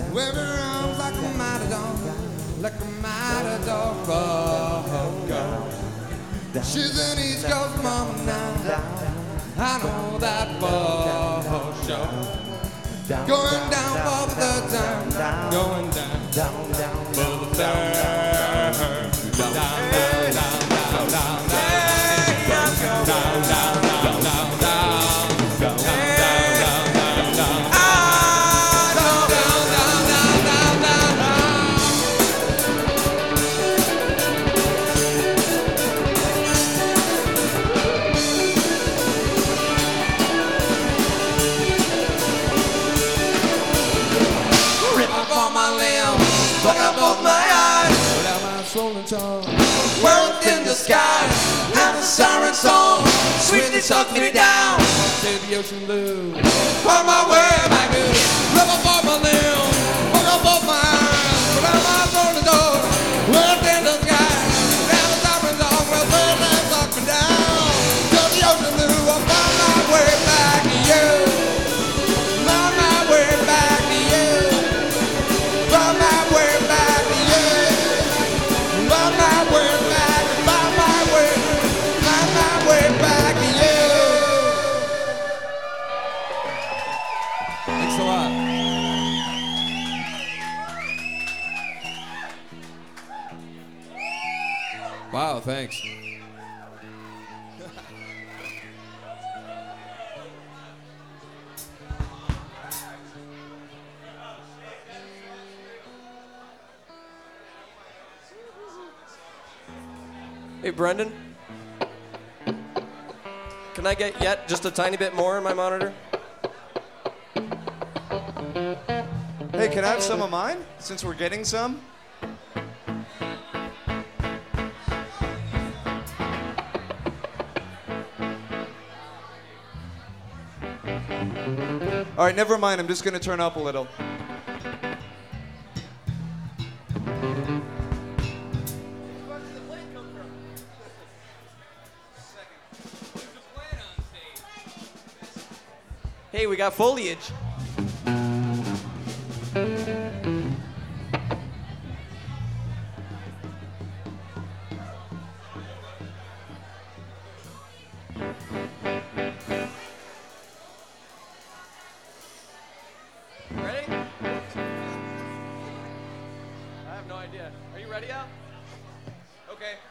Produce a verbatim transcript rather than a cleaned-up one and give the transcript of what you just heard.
Wave her arms like a mighty dog, like a mighty dog. Oh, God. She's an East Coast mama now. I know that for sure. Going down for the third time. Going down, down, down for the third. Down, down, down, down, down, down, down, down, down, down. World in the sky, and a siren song sweetly sucked me down to the ocean blue. On my way back to love above my limb, walk above my eyes, but I'm out on the door. World in the sky, and a siren song will sweetly suck me down to the ocean blue. I'm on my way back to you. On my way back to you. On my way back to you. On my way back, on my way, on my way back to you. Thanks a lot. Wow, thanks. Hey, Brendan, can I get yet just a tiny bit more in my monitor? Hey, can I have some of mine, since we're getting some? All right, never mind. I'm just going to turn up a little. Hey, we got foliage. Ready? I have no idea. Are you ready, Al? Okay.